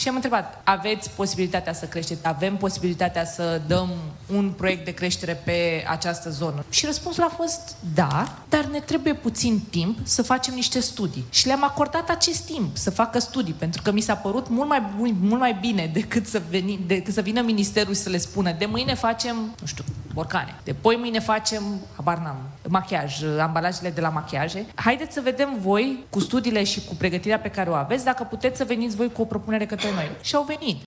Și am întrebat, aveți posibilitatea să creșteți? Avem posibilitatea să dăm un proiect de creștere pe această zonă? Și răspunsul a fost da, dar ne trebuie puțin timp să facem niște studii. Și le-am acordat acest timp să facă studii, pentru că mi s-a părut mult mai bine decât să vină ministerul și să le spună de mâine facem, nu știu, borcane. De poi mâine facem, habar n-am, machiaj, ambalajele de la machiaje. Haideți să vedem voi, cu studiile și cu pregătirea pe care o aveți, dacă puteți să veniți voi cu o propunere către noi. Și au venit.